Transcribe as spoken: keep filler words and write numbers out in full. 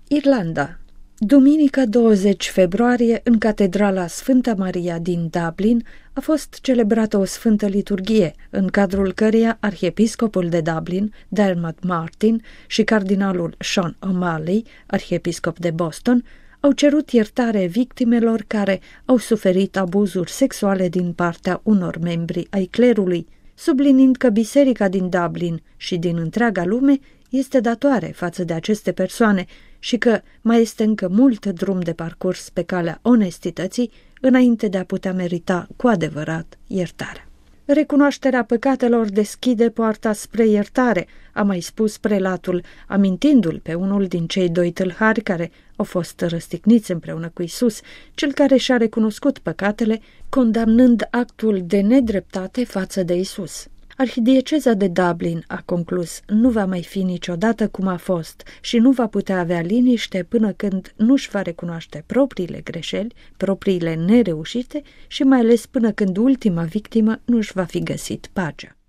Irlanda. Duminică douăzeci februarie, în Catedrala Sfânta Maria din Dublin, a fost celebrată o sfântă liturghie, în cadrul căreia arhiepiscopul de Dublin, Dermot Martin, și cardinalul Sean O'Malley, arhiepiscop de Boston, au cerut iertare victimelor care au suferit abuzuri sexuale din partea unor membri ai clerului, subliniind că biserica din Dublin și din întreaga lume este datoare față de aceste persoane și că mai este încă mult drum de parcurs pe calea onestității înainte de a putea merita cu adevărat iertarea. Recunoașterea păcatelor deschide poarta spre iertare, a mai spus prelatul, amintindu-l pe unul din cei doi tâlhari care au fost răstigniți împreună cu Isus, cel care și-a recunoscut păcatele, condamnând actul de nedreptate față de Isus. Arhidieceza de Dublin, a conclus, nu va mai fi niciodată cum a fost și nu va putea avea liniște până când nu-și va recunoaște propriile greșeli, propriile nereușite și mai ales până când ultima victimă nu-și va fi găsit pacea.